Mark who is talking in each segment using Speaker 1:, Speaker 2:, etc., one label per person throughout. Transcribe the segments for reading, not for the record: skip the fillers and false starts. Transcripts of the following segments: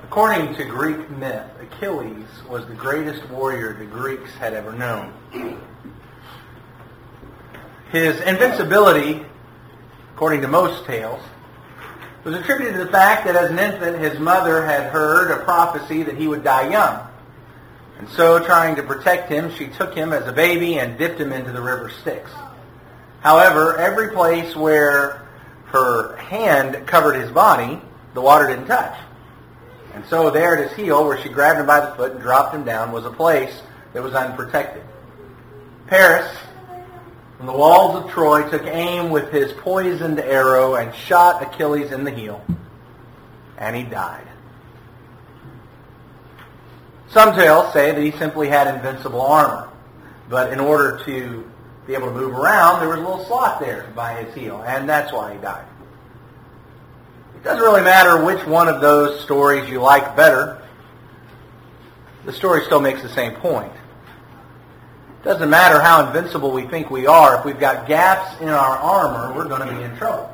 Speaker 1: According to Greek myth, Achilles was the greatest warrior the Greeks had ever known. His invincibility, according to most tales, was attributed to the fact that as an infant his mother had heard a prophecy that he would die young. And so, trying to protect him, she took him as a baby and dipped him into the river Styx. However, every place where her hand covered his body, the water didn't touch. And so there at his heel, where she grabbed him by the foot and dropped him down, was a place that was unprotected. Paris, from the walls of Troy, took aim with his poisoned arrow and shot Achilles in the heel, and he died. Some tales say that he simply had invincible armor, but in order to be able to move around, there was a little slot there by his heel, and that's why he died. It doesn't really matter which one of those stories you like better. The story still makes the same point. It doesn't matter how invincible we think we are. If we've got gaps in our armor, we're going to be in trouble.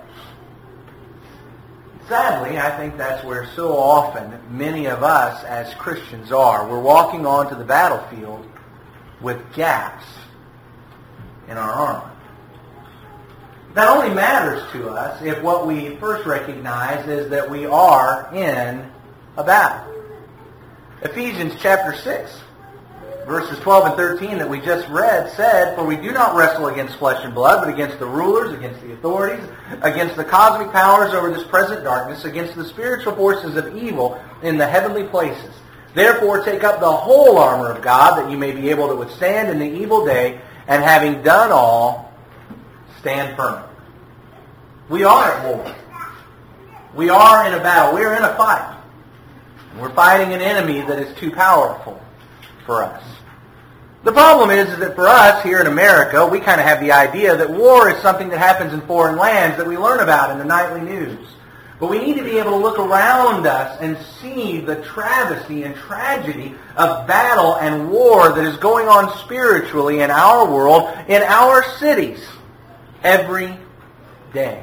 Speaker 1: Sadly, I think that's where so often many of us as Christians are. We're walking onto the battlefield with gaps in our armor. That only matters to us if what we first recognize is that we are in a battle. Ephesians chapter 6, verses 12 and 13 that we just read said, "For we do not wrestle against flesh and blood, but against the rulers, against the authorities, against the cosmic powers over this present darkness, against the spiritual forces of evil in the heavenly places. Therefore take up the whole armor of God, that you may be able to withstand in the evil day, and having done all, stand firm." We are at war. We are in a battle. We are in a fight. We're fighting an enemy that is too powerful for us. The problem is that for us here in America, we kind of have the idea that war is something that happens in foreign lands that we learn about in the nightly news. But we need to be able to look around us and see the travesty and tragedy of battle and war that is going on spiritually in our world, in our cities, every day.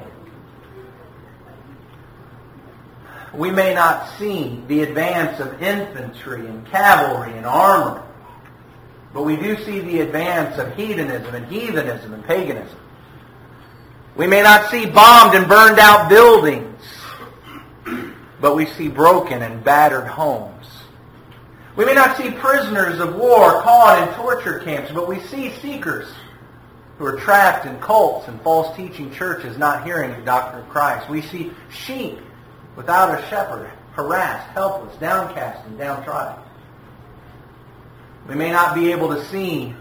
Speaker 1: We may not see the advance of infantry and cavalry and armor, but we do see the advance of hedonism and heathenism and paganism. We may not see bombed and burned out buildings, but we see broken and battered homes. We may not see prisoners of war caught in torture camps, but we see seekers who are trapped in cults and false teaching churches not hearing the doctrine of Christ. We see sheep without a shepherd, harassed, helpless, downcast, and downtrodden. We may not be able to see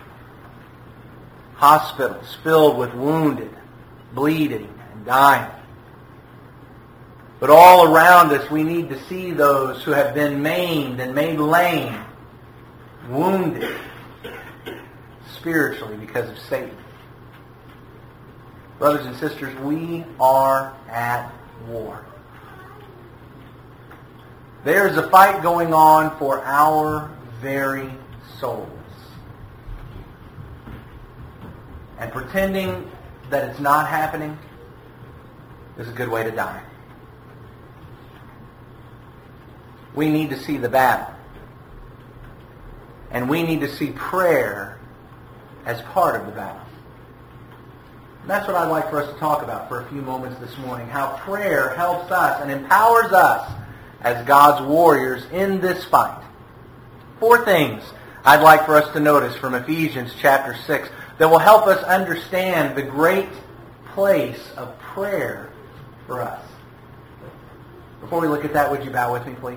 Speaker 1: hospitals filled with wounded, bleeding, and dying. But all around us, we need to see those who have been maimed and made lame, wounded spiritually because of Satan. Brothers and sisters, we are at war. There's a fight going on for our very souls. And pretending that it's not happening is a good way to die. We need to see the battle. And we need to see prayer as part of the battle. And that's what I'd like for us to talk about for a few moments this morning. How prayer helps us and empowers us as God's warriors in this fight. 4 things I'd like for us to notice from Ephesians chapter 6 that will help us understand the great place of prayer for us. Before we look at that, would you bow with me, please?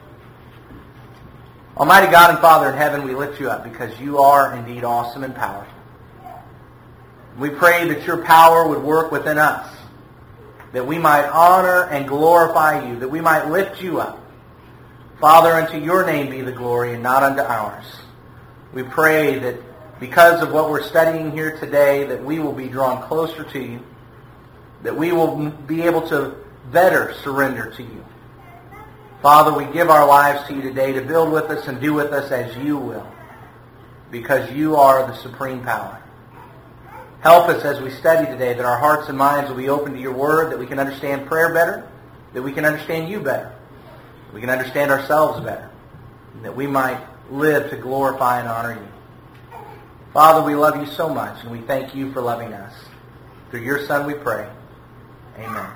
Speaker 1: Almighty God and Father in heaven, we lift you up because you are indeed awesome and powerful. We pray that your power would work within us, that we might honor and glorify you, that we might lift you up. Father, unto your name be the glory and not unto ours. We pray that because of what we're studying here today, that we will be drawn closer to you, that we will be able to better surrender to you. Father, we give our lives to you today to build with us and do with us as you will, because you are the supreme power. Help us as we study today that our hearts and minds will be open to your word, that we can understand prayer better, that we can understand you better. We can understand ourselves better, and that we might live to glorify and honor you. Father, we love you so much, and we thank you for loving us. Through your Son we pray. Amen.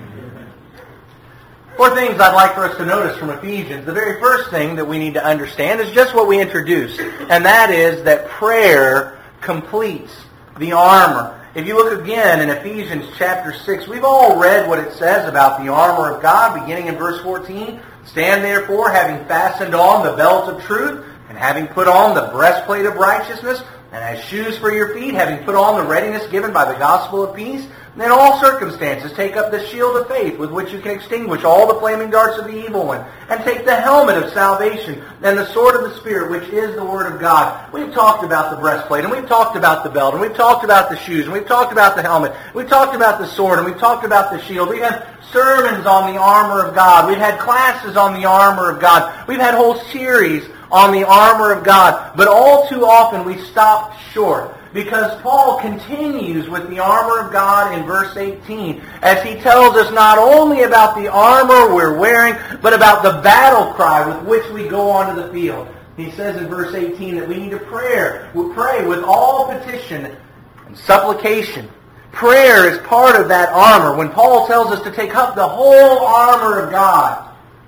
Speaker 1: Four things I'd like for us to notice from Ephesians. The very first thing that we need to understand is just what we introduced, and that is that prayer completes the armor. If you look again in Ephesians chapter 6, we've all read what it says about the armor of God, beginning in verse 14. Stand therefore, having fastened on the belt of truth, and having put on the breastplate of righteousness, and as shoes for your feet, having put on the readiness given by the gospel of peace. And in all circumstances, take up the shield of faith with which you can extinguish all the flaming darts of the evil one. And take the helmet of salvation and the sword of the Spirit, which is the Word of God. We've talked about the breastplate, and we've talked about the belt, and we've talked about the shoes, and we've talked about the helmet. We've talked about the sword, and we've talked about the shield. We've had sermons on the armor of God. We've had classes on the armor of God. We've had whole series on the armor of God. But all too often we stop short, because Paul continues with the armor of God in verse 18 as he tells us not only about the armor we're wearing, but about the battle cry with which we go onto the field. He says in verse 18 that we need to pray with all petition and supplication. Prayer is part of that armor. When Paul tells us to take up the whole armor of God,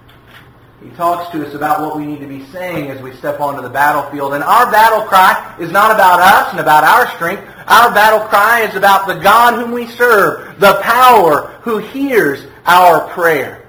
Speaker 1: he talks to us about what we need to be saying as we step onto the battlefield. And our battle cry is not about us and about our strength. Our battle cry is about the God whom we serve, the power who hears our prayer.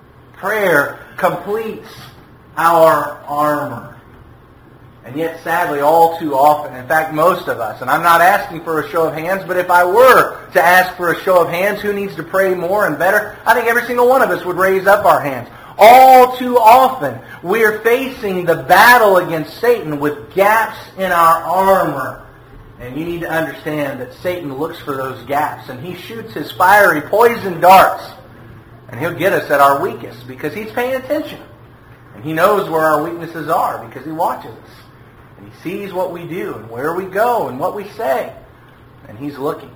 Speaker 1: Prayer completes our armor. And yet, sadly, all too often, in fact, most of us, and I'm not asking for a show of hands, but if I were to ask for a show of hands, who needs to pray more and better, I think every single one of us would raise up our hands. All too often, we're facing the battle against Satan with gaps in our armor. And you need to understand that Satan looks for those gaps, and he shoots his fiery poison darts, and he'll get us at our weakest because he's paying attention. And he knows where our weaknesses are because he watches us. And he sees what we do and where we go and what we say. And he's looking.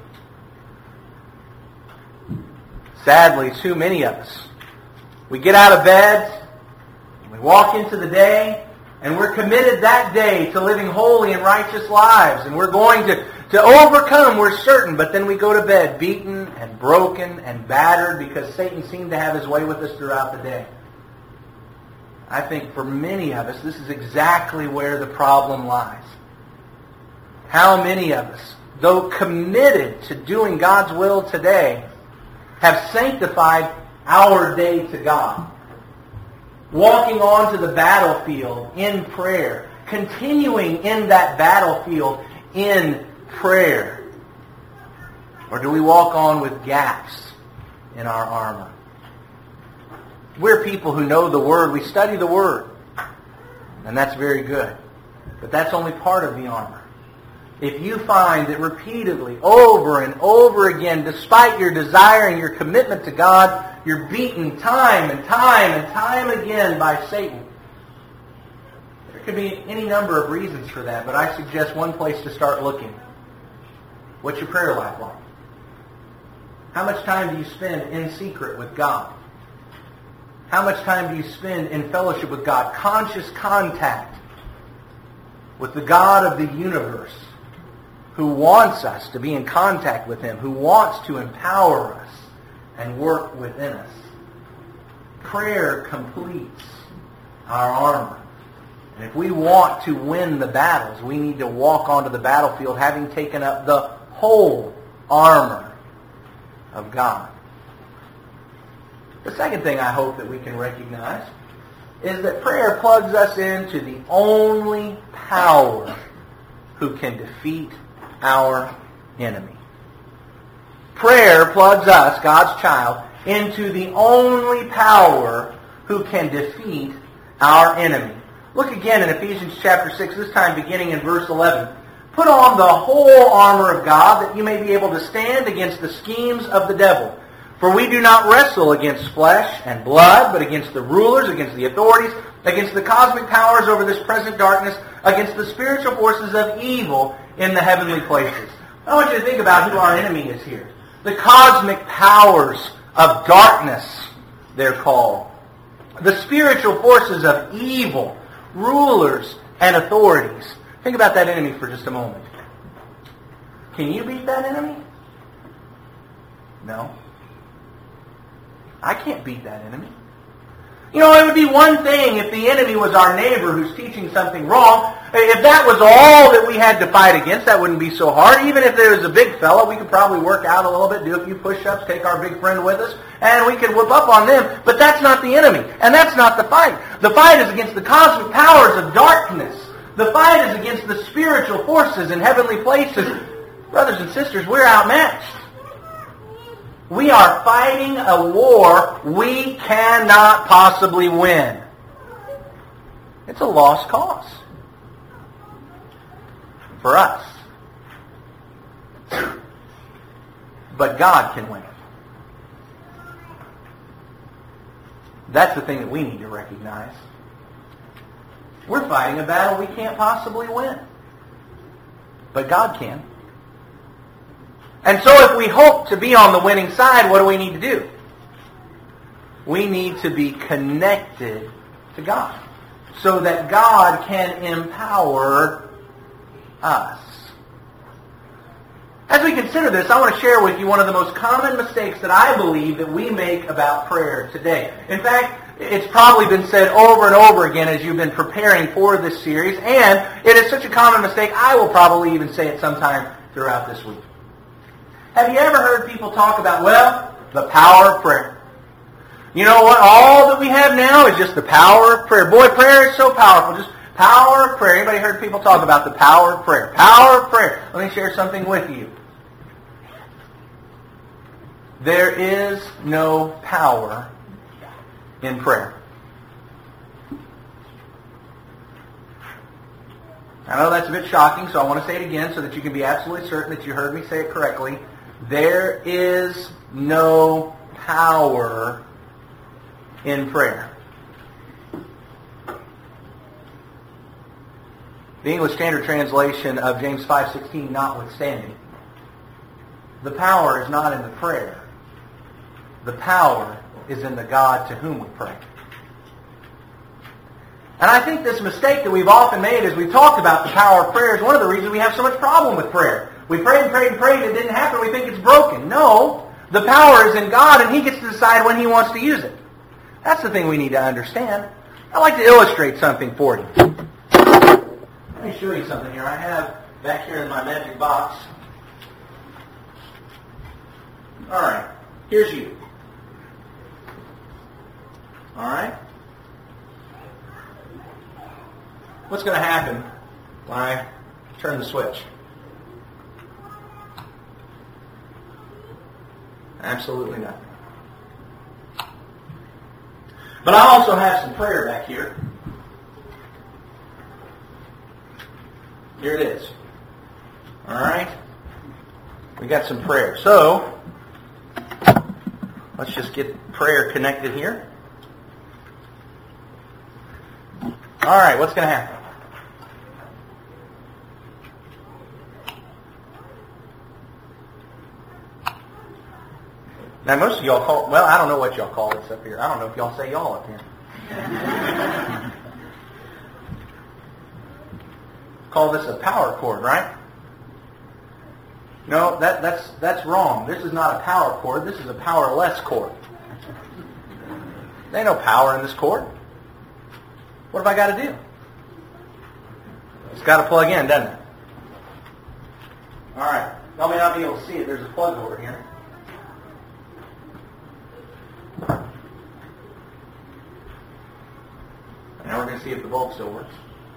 Speaker 1: Sadly, too many of us, we get out of bed, we walk into the day, and we're committed that day to living holy and righteous lives. And we're going to overcome, we're certain. But then we go to bed beaten and broken and battered because Satan seemed to have his way with us throughout the day. I think for many of us, this is exactly where the problem lies. How many of us, though committed to doing God's will today, have sanctified our day to God, walking onto the battlefield in prayer, continuing in that battlefield in prayer? Or do we walk on with gaps in our armor? We're people who know the Word. We study the Word, and that's very good. But that's only part of the armor. If you find that repeatedly, over and over again, despite your desire and your commitment to God, you're beaten time and time and time again by Satan, there could be any number of reasons for that, but I suggest one place to start looking. What's your prayer life like? How much time do you spend in secret with God? How much time do you spend in fellowship with God? Conscious contact with the God of the universe, who wants us to be in contact with Him, who wants to empower us and work within us. Prayer completes our armor. And if we want to win the battles, we need to walk onto the battlefield having taken up the whole armor of God. The second thing I hope that we can recognize is that prayer plugs us into the only power who can defeat our enemy. Prayer plugs us, God's child, into the only power who can defeat our enemy. Look again in Ephesians chapter 6, this time beginning in verse 11. Put on the whole armor of God that you may be able to stand against the schemes of the devil. For we do not wrestle against flesh and blood, but against the rulers, against the authorities, against the cosmic powers over this present darkness, against the spiritual forces of evil in the heavenly places. I want you to think about who our enemy is here. The cosmic powers of darkness, they're called. the spiritual forces of evil, rulers, and authorities. Think about that enemy for just a moment. Can you beat that enemy? No. I can't beat that enemy. You know, it would be one thing if the enemy was our neighbor who's teaching something wrong. If that was all that we had to fight against, that wouldn't be so hard. Even if there was a big fella, we could probably work out a little bit, do a few push-ups, take our big friend with us, and we could whip up on them. But that's not the enemy, and that's not the fight. The fight is against the cosmic powers of darkness. The fight is against the spiritual forces in heavenly places. Brothers and sisters, we're outmatched. We are fighting a war we cannot possibly win. It's a lost cause. For us. But God can win it. That's the thing that we need to recognize. We're fighting a battle we can't possibly win. But God can. And so if we hope to be on the winning side, what do we need to do? We need to be connected to God so that God can empower us. As we consider this, I want to share with you one of the most common mistakes that I believe that we make about prayer today. In fact, it's probably been said over and over again as you've been preparing for this series, and it is such a common mistake, I will probably even say it sometime throughout this week. Have you ever heard people talk about, well, the power of prayer? You know what? All that we have now is just the power of prayer. Boy, prayer is so powerful. Just power of prayer. Anybody heard people talk about the power of prayer? Power of prayer. Let me share something with you. There is no power in prayer. I know that's a bit shocking, so I want to say it again so that you can be absolutely certain that you heard me say it correctly. There is no power in prayer. The English Standard Translation of James 5:16 notwithstanding, the power is not in the prayer. The power is in the God to whom we pray. And I think this mistake that we've often made as we've talked about the power of prayer is one of the reasons we have so much problem with prayer. We prayed and prayed and prayed, it didn't happen, we think it's broken. No, the power is in God and He gets to decide when He wants to use it. That's the thing we need to understand. I'd like to illustrate something for you. Let me show you something here. I have back here in my magic box. Alright, here's you. Alright? What's going to happen when I turn the switch? Absolutely nothing. But I also have some prayer back here. Here it is. Alright? We got some prayer. So, let's just get prayer connected here. Alright, what's going to happen? Now, most of y'all call, well, I don't know what y'all call this up here. I don't know if y'all say y'all up here. Call this a power cord, right? No, that's wrong. This is not a power cord. This is a powerless cord. There ain't no power in this cord. What have I got to do? It's got to plug in, doesn't it? All right. Y'all may not be able to see it. There's a plug over here. Now we're going to see if the bulb still works.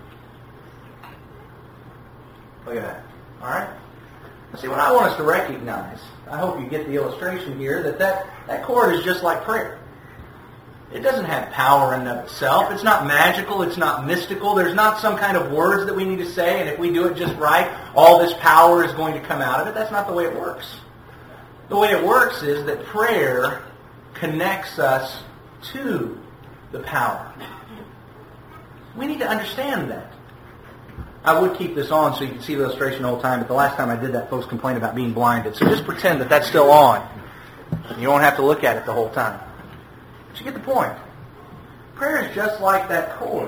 Speaker 1: Look at that. All right? See, what I want us to recognize, I hope you get the illustration here, that cord is just like prayer. It doesn't have power in and of itself. It's not magical. It's not mystical. There's not some kind of words that we need to say, and if we do it just right, all this power is going to come out of it. That's not the way it works. The way it works is that prayer connects us to the power. We need to understand that. I would keep this on so you can see the illustration the whole time, but the last time I did that, folks complained about being blinded. So just pretend that that's still on. You won't have to look at it the whole time. But you get the point. Prayer is just like that cord.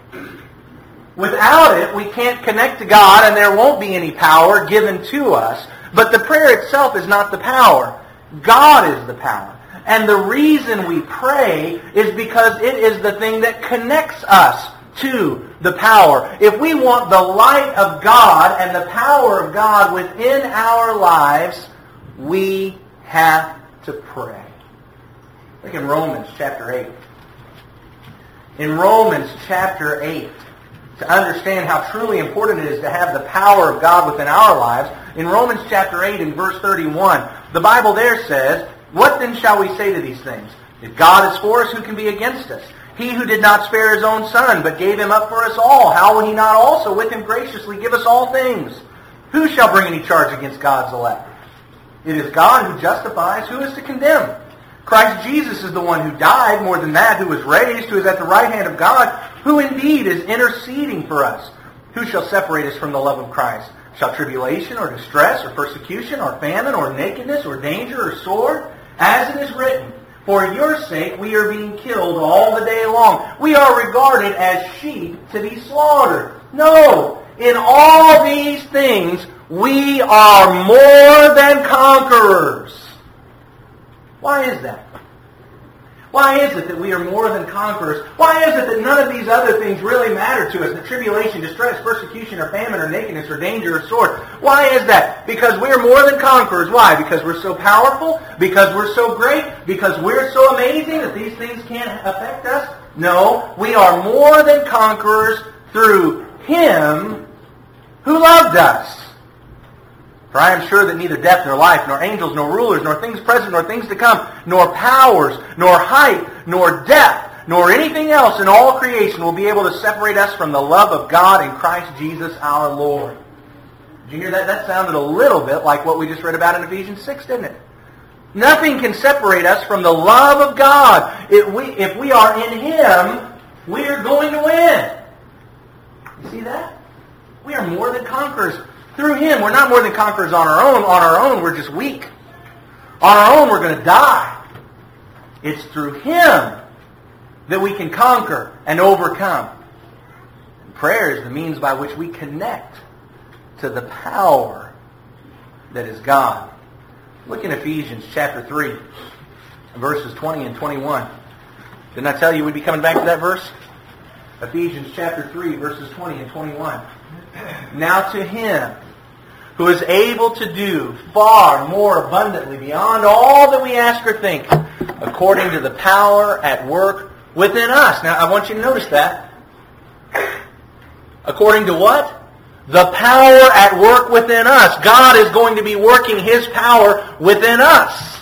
Speaker 1: Without it, we can't connect to God, and there won't be any power given to us. But the prayer itself is not the power. God is the power. And the reason we pray is because it is the thing that connects us to the power. If we want the light of God and the power of God within our lives, we have to pray. Look in Romans chapter 8. In Romans chapter 8, to understand how truly important it is to have the power of God within our lives, in Romans chapter 8 and verse 31, the Bible there says, "What then shall we say to these things? If God is for us, who can be against us? He who did not spare his own Son, but gave him up for us all, how will he not also with him graciously give us all things? Who shall bring any charge against God's elect? It is God who justifies. Who is to condemn? Christ Jesus is the one who died, more than that, who was raised, who is at the right hand of God, who indeed is interceding for us. Who shall separate us from the love of Christ? Shall tribulation or distress or persecution or famine or nakedness or danger or sword? As it is written, for your sake we are being killed all the day long. We are regarded as sheep to be slaughtered. No, in all these things we are more than conquerors." Why is that? Why is it that we are more than conquerors? Why is it that none of these other things really matter to us? The tribulation, distress, persecution, or famine, or nakedness, or danger, or sword. Why is that? Because we're more than conquerors. Why? Because we're so powerful? Because we're so great? Because we're so amazing that these things can't affect us? No, we are more than conquerors through Him who loved us. For I am sure that neither death nor life, nor angels, nor rulers, nor things present, nor things to come, nor powers, nor height, nor depth, nor anything else in all creation will be able to separate us from the love of God in Christ Jesus our Lord. Did you hear that? That sounded a little bit like what we just read about in Ephesians 6, didn't it? Nothing can separate us from the love of God. If we are in Him, we are going to win. You see that? We are more than conquerors. Through Him, we're not more than conquerors on our own. On our own, we're just weak. On our own, we're going to die. It's through Him that we can conquer and overcome. Prayer is the means by which we connect to the power that is God. Look in Ephesians chapter 3, verses 20 and 21. Didn't I tell you we'd be coming back to that verse? Ephesians chapter 3, verses 20 and 21. Now to Him who is able to do far more abundantly beyond all that we ask or think, according to the power at work within us. Now, I want you to notice that. According to what? The power at work within us. God is going to be working His power within us.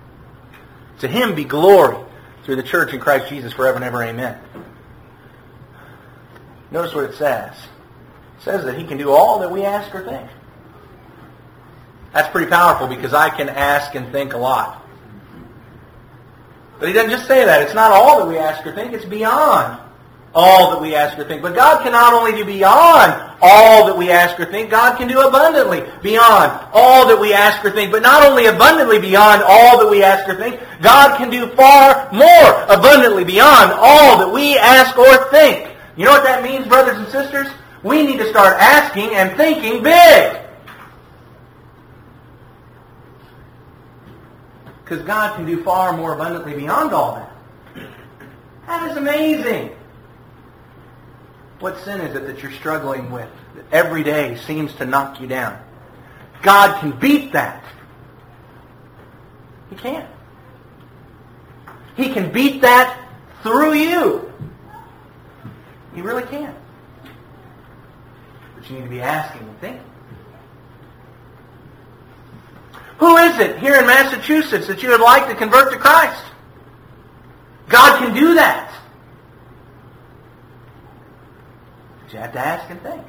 Speaker 1: To Him be glory through the church in Christ Jesus forever and ever. Amen. Notice what it says. It says that He can do all that we ask or think. That's pretty powerful because I can ask and think a lot. But He doesn't just say that. It's not all that we ask or think. It's beyond all that we ask or think. But God can not only do beyond all that we ask or think, God can do abundantly beyond all that we ask or think. But not only abundantly beyond all that we ask or think, God can do far more abundantly beyond all that we ask or think. You know what that means, brothers and sisters? We need to start asking and thinking big. Because God can do far more abundantly beyond all that. That is amazing. What sin is it that you're struggling with that every day seems to knock you down? God can beat that. He can. He can beat that through you. He really can. But you need to be asking and thinking. Who is it here in Massachusetts that you would like to convert to Christ? God can do that. But you have to ask and think.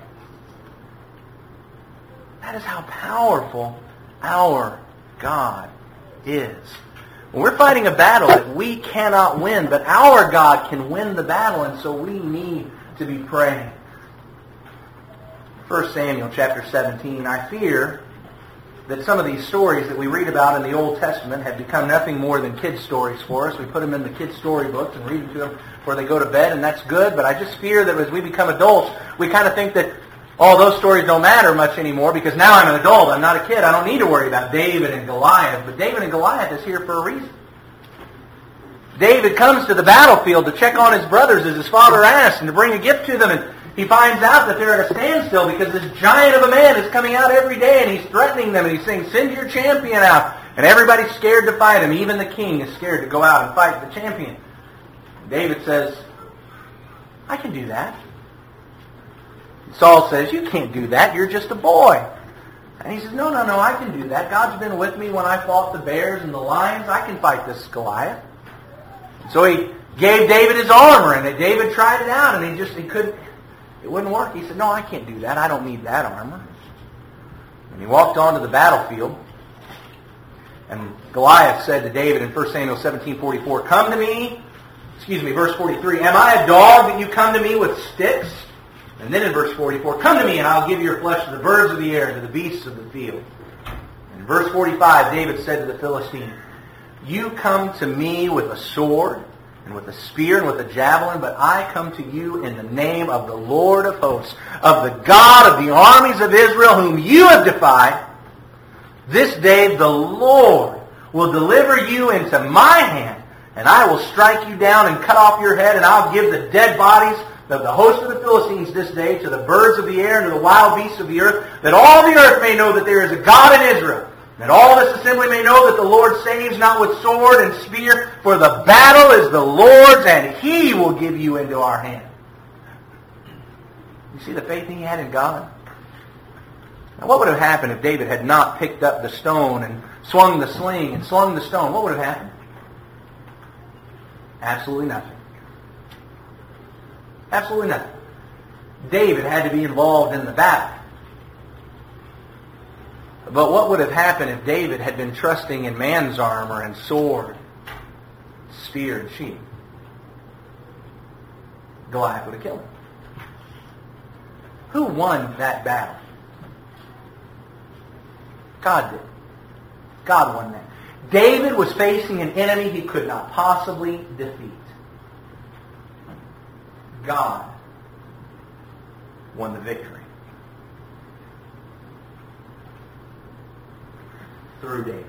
Speaker 1: That is how powerful our God is. When we're fighting a battle that we cannot win, but our God can win the battle, and so we need to be praying. 1 Samuel chapter 17, I fear that some of these stories that we read about in the Old Testament have become nothing more than kids' stories for us. We put them in the kids' storybooks and read them to them before they go to bed, and that's good. But I just fear that as we become adults, we kind of think that all those stories don't matter much anymore because now I'm an adult. I'm not a kid. I don't need to worry about David and Goliath. But David and Goliath is here for a reason. David comes to the battlefield to check on his brothers as his father asked and to bring a gift to them. And he finds out that they're at a standstill because this giant of a man is coming out every day and he's threatening them and he's saying, send your champion out. And everybody's scared to fight him. Even the king is scared to go out and fight the champion. David says, I can do that. Saul says, you can't do that. You're just a boy. And he says, no, I can do that. God's been with me when I fought the bears and the lions. I can fight this Goliath. So he gave David his armor, and David tried it out, and he couldn't, it wouldn't work. He said, no, I can't do that. I don't need that armor. And he walked onto the battlefield, and Goliath said to David in 1 Samuel 17:44, come to me, verse 43, am I a dog that you come to me with sticks? And then in verse 44, come to me and I'll give your flesh to the birds of the air and to the beasts of the field. And in verse 45, David said to the Philistine, you come to me with a sword and with a spear and with a javelin, but I come to you in the name of the Lord of hosts, of the God of the armies of Israel, whom you have defied. This day the Lord will deliver you into my hand, and I will strike you down and cut off your head, and I'll give the dead bodies of the host of the Philistines this day to the birds of the air and to the wild beasts of the earth, that all the earth may know that there is a God in Israel, that all this assembly may know that the Lord saves not with sword and spear, for the battle is the Lord's, and He will give you into our hand. You see the faith he had in God? Now, what would have happened if David had not picked up the stone and swung the sling and slung the stone? What would have happened? Absolutely nothing. Absolutely nothing. David had to be involved in the battle. But what would have happened if David had been trusting in man's armor and sword, spear and shield? Goliath would have killed him. Who won that battle? God did. God won that. David was facing an enemy he could not possibly defeat. God won the victory. Through David.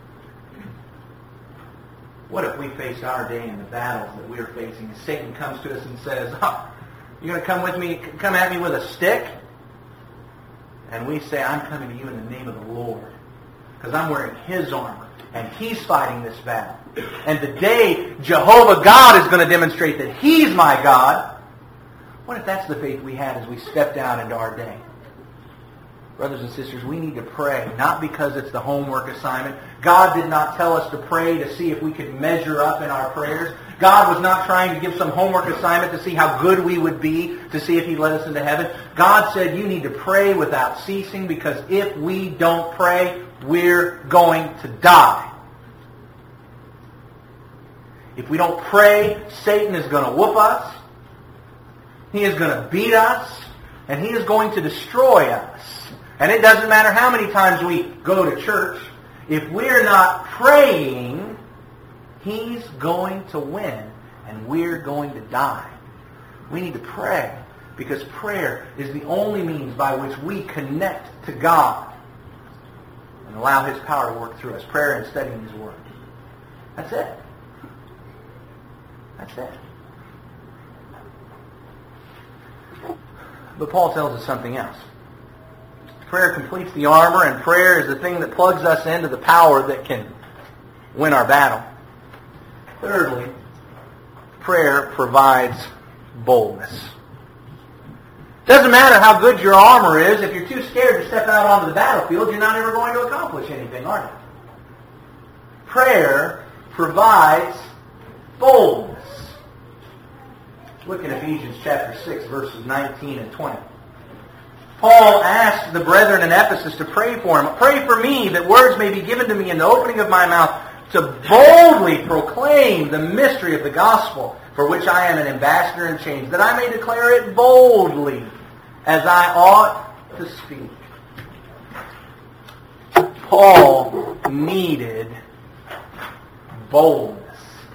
Speaker 1: What if we faced our day in the battles that we are facing, and Satan comes to us and says, you're going to come with me, come at me with a stick? And we say, I'm coming to you in the name of the Lord, because I'm wearing His armor, and He's fighting this battle. And the day Jehovah God is going to demonstrate that He's my God. What if that's the faith we had as we stepped out into our day? Brothers and sisters, we need to pray, not because it's the homework assignment. God did not tell us to pray to see if we could measure up in our prayers. God was not trying to give some homework assignment to see how good we would be, to see if He'd let us into heaven. God said you need to pray without ceasing, because if we don't pray, we're going to die. If we don't pray, Satan is going to whoop us. He is going to beat us, and he is going to destroy us. And it doesn't matter how many times we go to church. If we're not praying, he's going to win, and we're going to die. We need to pray, because prayer is the only means by which we connect to God and allow His power to work through us. Prayer and studying His Word. That's it. That's it. But Paul tells us something else. Prayer completes the armor, and prayer is the thing that plugs us into the power that can win our battle. Thirdly, prayer provides boldness. Doesn't matter how good your armor is, if you're too scared to step out onto the battlefield, you're not ever going to accomplish anything, are you? Prayer provides boldness. Look in Ephesians chapter 6, verses 19 and 20. Paul asked the brethren in Ephesus to pray for him. Pray for me that words may be given to me in the opening of my mouth to boldly proclaim the mystery of the gospel, for which I am an ambassador in chains, that I may declare it boldly as I ought to speak. Paul needed boldness.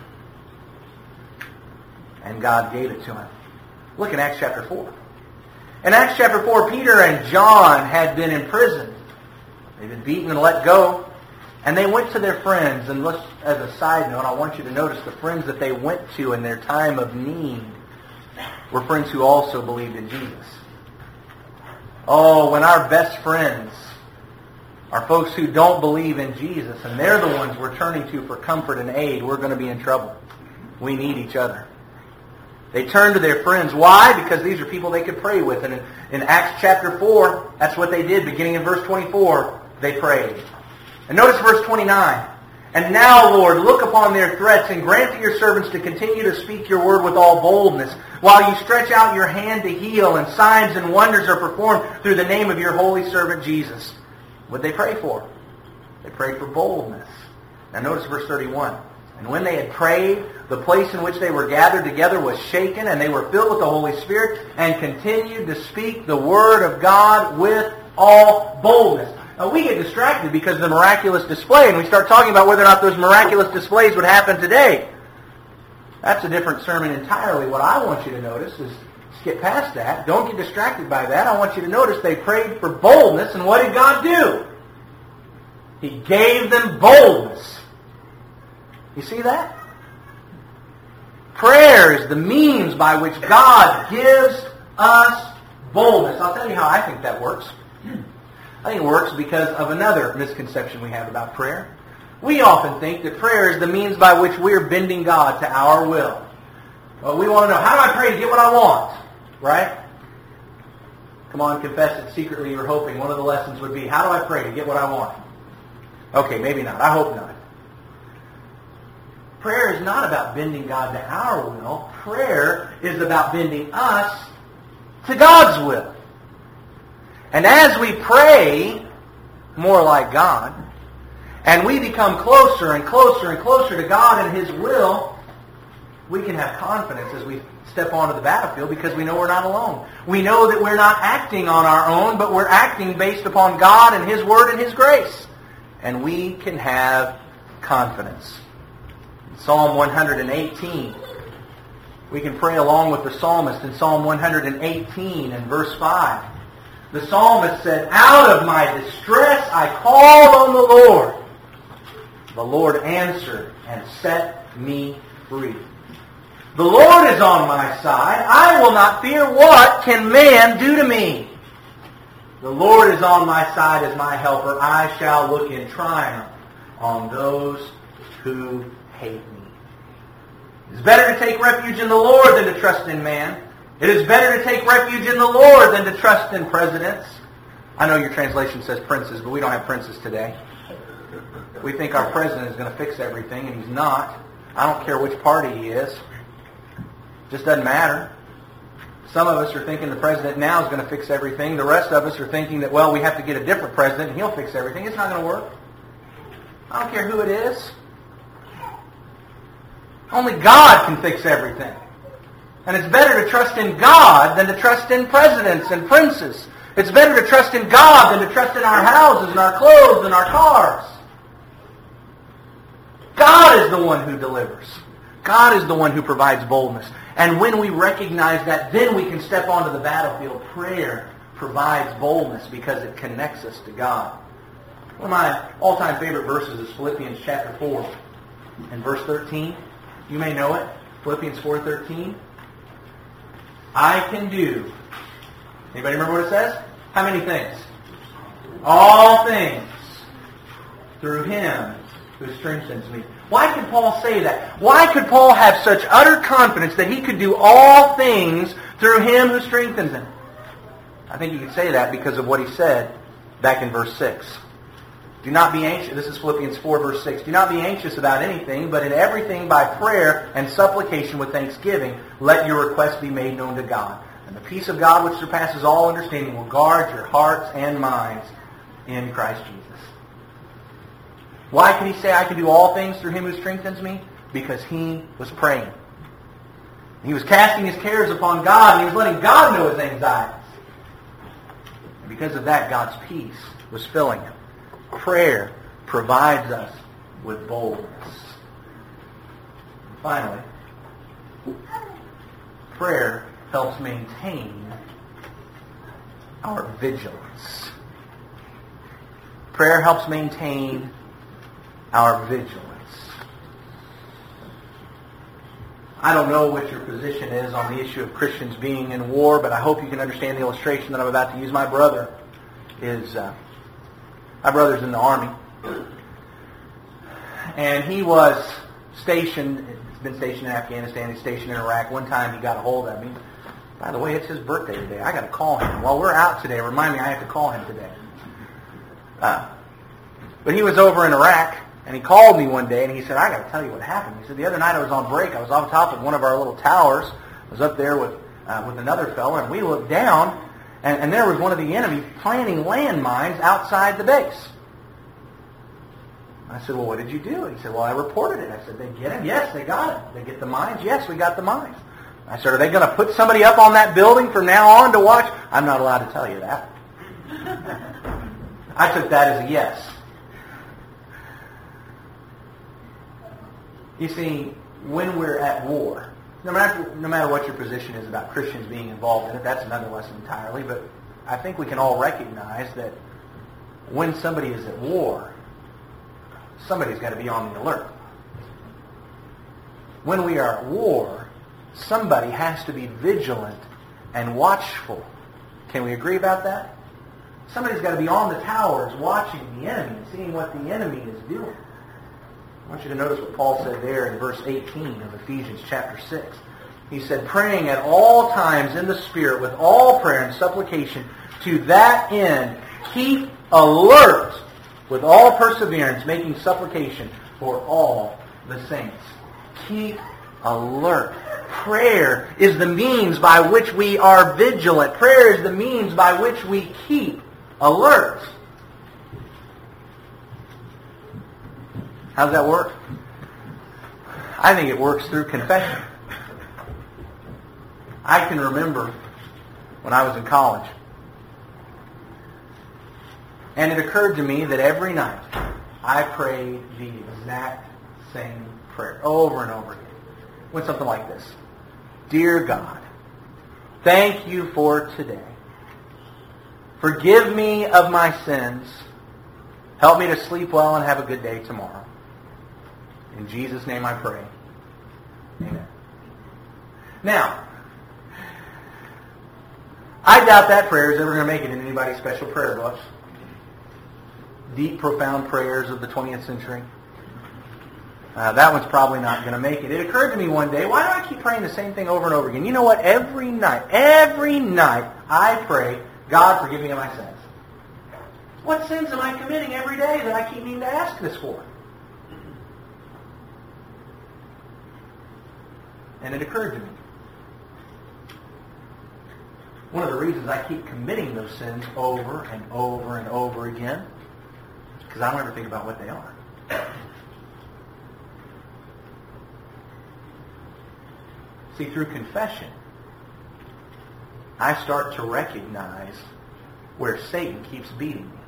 Speaker 1: And God gave it to him. Look in Acts chapter 4. In Acts chapter 4, Peter and John had been imprisoned. They'd been beaten and let go. And they went to their friends. And let's, as a side note, I want you to notice the friends that they went to in their time of need were friends who also believed in Jesus. Oh, when our best friends are folks who don't believe in Jesus, and they're the ones we're turning to for comfort and aid, we're going to be in trouble. We need each other. They turned to their friends. Why? Because these are people they could pray with. And in Acts chapter 4, that's what they did. Beginning in verse 24, they prayed. And notice verse 29. And now, Lord, look upon their threats and grant to your servants to continue to speak your word with all boldness, while you stretch out your hand to heal, and signs and wonders are performed through the name of your holy servant Jesus. What did they pray for? They prayed for boldness. Now notice verse 31. And when they had prayed, the place in which they were gathered together was shaken, and they were filled with the Holy Spirit, and continued to speak the word of God with all boldness. Now we get distracted because of the miraculous display, and we start talking about whether or not those miraculous displays would happen today. That's a different sermon entirely. What I want you to notice is, skip past that. Don't get distracted by that. I want you to notice they prayed for boldness, and what did God do? He gave them boldness. You see that? Prayer is the means by which God gives us boldness. I'll tell you how I think that works. I think it works because of another misconception we have about prayer. We often think that prayer is the means by which we're bending God to our will. Well, we want to know, how do I pray to get what I want? Right? Come on, confess it secretly you're hoping. One of the lessons would be, how do I pray to get what I want? Okay, maybe not. I hope not. Prayer is not about bending God to our will. Prayer is about bending us to God's will. And as we pray more like God, and we become closer and closer and closer to God and His will, we can have confidence as we step onto the battlefield because we know we're not alone. We know that we're not acting on our own, but we're acting based upon God and His Word and His grace. And we can have confidence. In Psalm 118, we can pray along with the psalmist in Psalm 118 and verse 5. The psalmist said, out of my distress I called on the Lord. The Lord answered and set me free. The Lord is on my side. I will not fear. What can man do to me? The Lord is on my side as my helper. I shall look in triumph on those who hate me. It is better to take refuge in the Lord than to trust in man. It is better to take refuge in the Lord than to trust in presidents. I know your translation says princes, but we don't have princes today. We think our president is going to fix everything, and he's not. I don't care which party he is. It just doesn't matter. Some of us are thinking the president now is going to fix everything. The rest of us are thinking that, well, we have to get a different president and he'll fix everything. It's not going to work. I don't care who it is. Only God can fix everything. And it's better to trust in God than to trust in presidents and princes. It's better to trust in God than to trust in our houses and our clothes and our cars. God is the one who delivers. God is the one who provides boldness. And when we recognize that, then we can step onto the battlefield. Prayer provides boldness because it connects us to God. One of my all-time favorite verses is Philippians chapter 4 and verse 13. You may know it. Philippians 4:13. I can do. Anybody remember what it says? How many things? All things through Him who strengthens me. Why could Paul say that? Why could Paul have such utter confidence that he could do all things through Him who strengthens him? I think you could say that because of what he said back in verse 6. Do not be anxious. This is Philippians 4, verse 6. Do not be anxious about anything, but in everything by prayer and supplication with thanksgiving, let your requests be made known to God. And the peace of God, which surpasses all understanding, will guard your hearts and minds in Christ Jesus. Why can he say, I can do all things through Him who strengthens me? Because he was praying. He was casting his cares upon God, and he was letting God know his anxieties. And because of that, God's peace was filling him. Prayer provides us with boldness. Finally, prayer helps maintain our vigilance. Prayer helps maintain our vigilance. I don't know what your position is on the issue of Christians being in war, but I hope you can understand the illustration that I'm about to use. My brother's in the Army, and he was stationed. He's been stationed in Afghanistan. He's stationed in Iraq. One time he got a hold of me. By the way, it's his birthday today. I got to call him. While we're out today, remind me I have to call him today. But he was over in Iraq, and he called me one day, and he said, I got to tell you what happened. He said, the other night I was on break. I was on top of one of our little towers. I was up there with another fellow, and we looked down, and there was one of the enemy planting landmines outside the base. I said, well, what did you do? He said, well, I reported it. I said, they get him? Yes, they got him. They get the mines? Yes, we got the mines. I said, are they going to put somebody up on that building from now on to watch? I'm not allowed to tell you that. I took that as a yes. You see, when we're at war, no matter what your position is about Christians being involved in it, that's another lesson entirely, but I think we can all recognize that when somebody is at war, somebody's got to be on the alert. When we are at war, somebody has to be vigilant and watchful. Can we agree about that? Somebody's got to be on the towers watching the enemy and seeing what the enemy is doing. I want you to notice what Paul said there in verse 18 of Ephesians chapter 6. He said, praying at all times in the Spirit with all prayer and supplication, to that end keep alert with all perseverance, making supplication for all the saints. Keep alert. Prayer is the means by which we are vigilant. Prayer is the means by which we keep alert. How does that work? I think it works through confession. I can remember when I was in college, and it occurred to me that every night I prayed the exact same prayer over and over again. It went something like this. Dear God, thank you for today. Forgive me of my sins. Help me to sleep well and have a good day tomorrow. In Jesus' name I pray. Amen. Now, I doubt that prayer is ever going to make it in anybody's special prayer books. Deep, profound prayers of the 20th century. That one's probably not going to make it. It occurred to me one day, why do I keep praying the same thing over and over again? You know what? Every night I pray, God, forgive me of my sins. What sins am I committing every day that I keep needing to ask this for? And it occurred to me. One of the reasons I keep committing those sins over and over and over again is because I don't ever think about what they are. See, through confession, I start to recognize where Satan keeps beating me.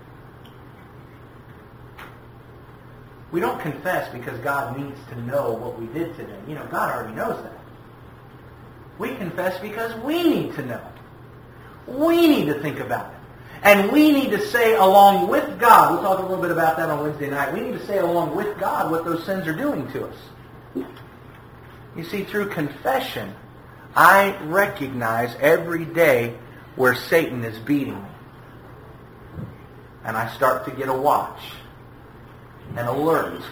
Speaker 1: We don't confess because God needs to know what we did today. You know, God already knows that. We confess because we need to know. We need to think about it. And we need to say along with God, we'll talk a little bit about that on Wednesday night, we need to say along with God what those sins are doing to us. You see, through confession, I recognize every day where Satan is beating me. And I start to get a watch, an alert.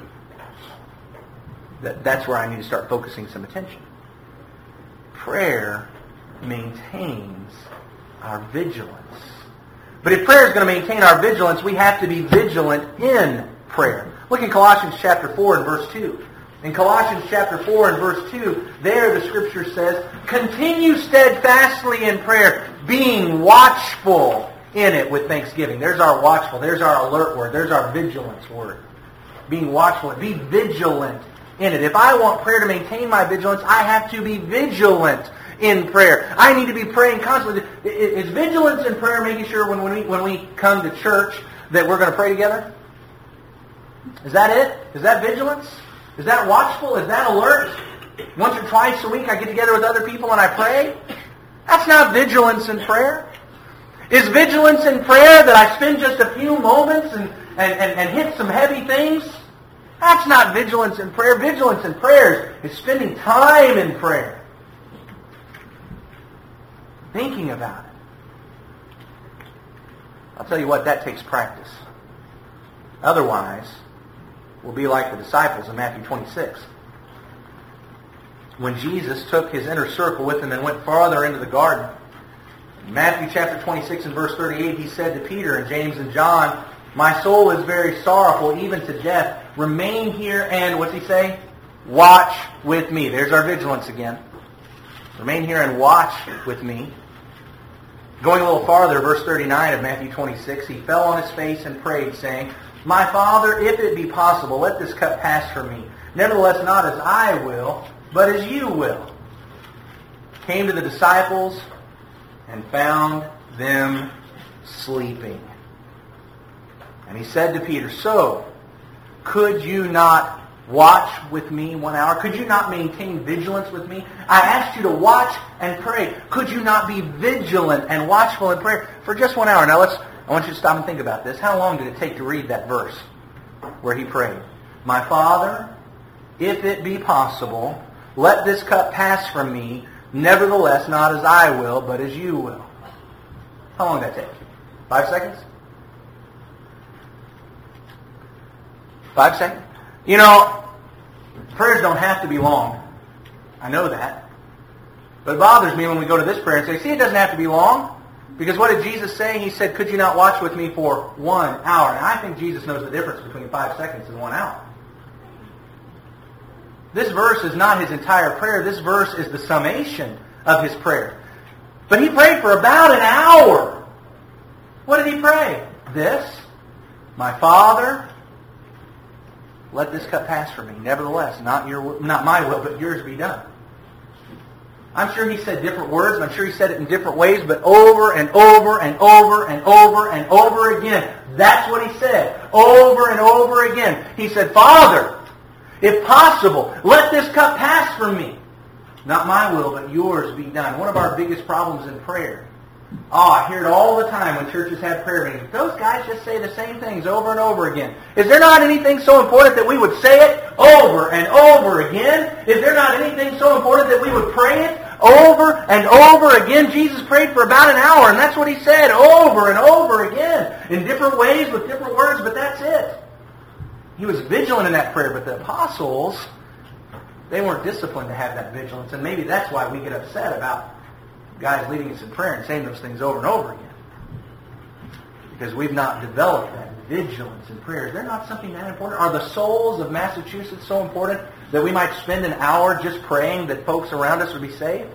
Speaker 1: That's where I need to start focusing some attention. Prayer maintains our vigilance. But if prayer is going to maintain our vigilance, we have to be vigilant in prayer. Look in Colossians chapter 4 and verse 2. In Colossians chapter 4 and verse 2, there the Scripture says, continue steadfastly in prayer, being watchful in it with thanksgiving. There's our watchful. There's our alert word. There's our vigilance word. Being watchful. Be vigilant in it. If I want prayer to maintain my vigilance, I have to be vigilant in prayer. I need to be praying constantly. Is vigilance in prayer making sure when we come to church that we're going to pray together? Is that it? Is that vigilance? Is that watchful? Is that alert? Once or twice a week I get together with other people and I pray? That's not vigilance in prayer. Is vigilance in prayer that I spend just a few moments and hit some heavy things? That's not vigilance in prayer. Vigilance in prayer is spending time in prayer. Thinking about it. I'll tell you what, that takes practice. Otherwise, we'll be like the disciples in Matthew 26. When Jesus took his inner circle with him and went farther into the garden, in Matthew chapter 26 and verse 38, he said to Peter and James and John, "My soul is very sorrowful, even to death. Remain here and," what's he say? "Watch with me." There's our vigilance again. Remain here and watch with me. Going a little farther, verse 39 of Matthew 26, he fell on his face and prayed, saying, "My Father, if it be possible, let this cup pass from me. Nevertheless, not as I will, but as you will." Came to the disciples and found them sleeping. And he said to Peter, "So, could you not watch with me 1 hour? Could you not maintain vigilance with me? I asked you to watch and pray. Could you not be vigilant and watchful in prayer for just 1 hour?" Now I want you to stop and think about this. How long did it take to read that verse where he prayed? "My Father, if it be possible, let this cup pass from me. Nevertheless, not as I will, but as you will." How long did that take? 5 seconds? 5 seconds? You know, prayers don't have to be long. I know that. But it bothers me when we go to this prayer and say, see, it doesn't have to be long. Because what did Jesus say? He said, "Could you not watch with me for 1 hour?" And I think Jesus knows the difference between 5 seconds and 1 hour. This verse is not his entire prayer. This verse is the summation of his prayer. But he prayed for about an hour. What did he pray? This: "My Father, let this cup pass from me. Nevertheless, not my will, but yours be done." I'm sure he said different words, and I'm sure he said it in different ways, but over and over and over and over and over again, that's what he said. Over and over again. He said, "Father, if possible, let this cup pass from me. Not my will, but yours be done." One of our biggest problems in prayer. I hear it all the time when churches have prayer meetings. Those guys just say the same things over and over again. Is there not anything so important that we would say it over and over again? Is there not anything so important that we would pray it over and over again? Jesus prayed for about an hour, and that's what he said over and over again in different ways with different words, but that's it. He was vigilant in that prayer, but the apostles, they weren't disciplined to have that vigilance, and maybe that's why we get upset about guys leading us in prayer and saying those things over and over again. Because we've not developed that vigilance in prayer. Is there not something that important? Are the souls of Massachusetts so important that we might spend an hour just praying that folks around us would be saved?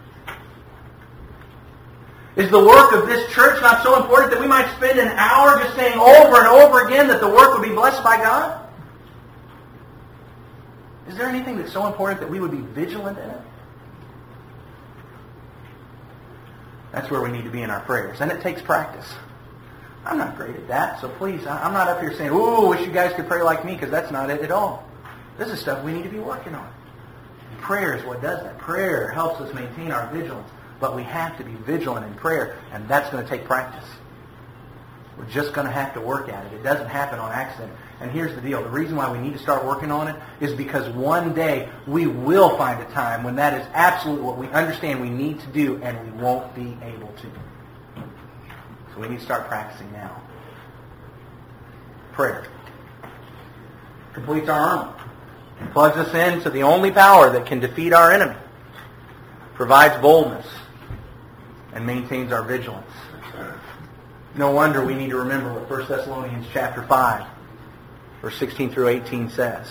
Speaker 1: Is the work of this church not so important that we might spend an hour just saying over and over again that the work would be blessed by God? Is there anything that's so important that we would be vigilant in it? That's where we need to be in our prayers. And it takes practice. I'm not great at that, so please, I'm not up here saying, "Ooh, wish you guys could pray like me," because that's not it at all. This is stuff we need to be working on. And prayer is what does that. Prayer helps us maintain our vigilance. But we have to be vigilant in prayer, and that's going to take practice. We're just going to have to work at it. It doesn't happen on accident. And here's the deal. The reason why we need to start working on it is because one day we will find a time when that is absolutely what we understand we need to do, and we won't be able to. So we need to start practicing now. Prayer completes our armor. It plugs us into the only power that can defeat our enemy. Provides boldness and maintains our vigilance. No wonder we need to remember what 1 Thessalonians chapter 5, verse 16 through 18 says.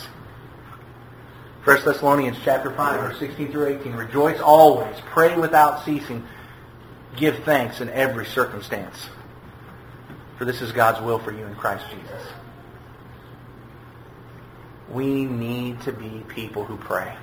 Speaker 1: 1 Thessalonians chapter 5, verse 16 through 18. "Rejoice always, pray without ceasing, give thanks in every circumstance. For this is God's will for you in Christ Jesus." We need to be people who pray.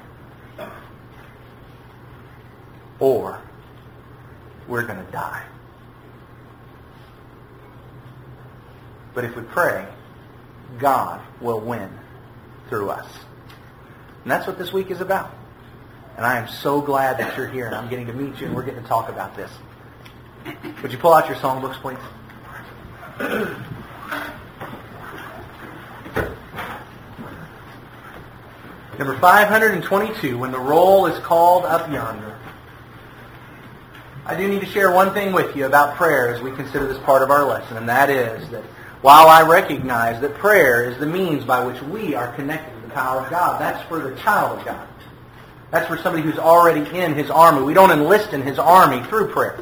Speaker 1: Or we're going to die. But if we pray, God will win through us. And that's what this week is about. And I am so glad that you're here and I'm getting to meet you and we're getting to talk about this. Would you pull out your songbooks, please? Number 522, When the Roll is Called Up Yonder. I do need to share one thing with you about prayer as we consider this part of our lesson, and that is that while I recognize that prayer is the means by which we are connected to the power of God, that's for the child of God. That's for somebody who's already in His army. We don't enlist in His army through prayer.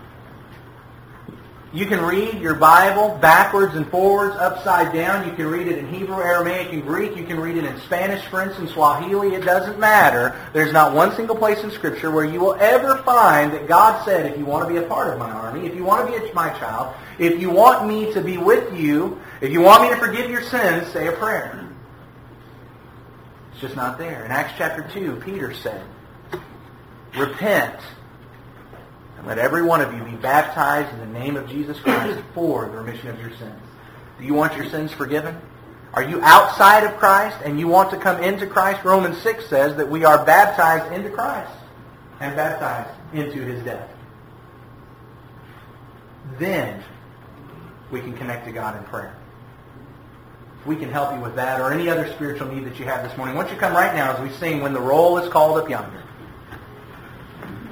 Speaker 1: You can read your Bible backwards and forwards, upside down. You can read it in Hebrew, Aramaic, and Greek. You can read it in Spanish, French, and Swahili. It doesn't matter. There's not one single place in Scripture where you will ever find that God said, if you want to be a part of my army, if you want to be my child, if you want me to be with you, if you want me to forgive your sins, say a prayer. It's just not there. In Acts chapter 2, Peter said, repent, and let every one of you be baptized in the name of Jesus Christ for the remission of your sins. Do you want your sins forgiven? Are you outside of Christ and you want to come into Christ? Romans 6 says that we are baptized into Christ and baptized into His death. Then we can connect to God in prayer. If we can help you with that or any other spiritual need that you have this morning, why don't you come right now as we sing When the Roll is Called Up Yonder.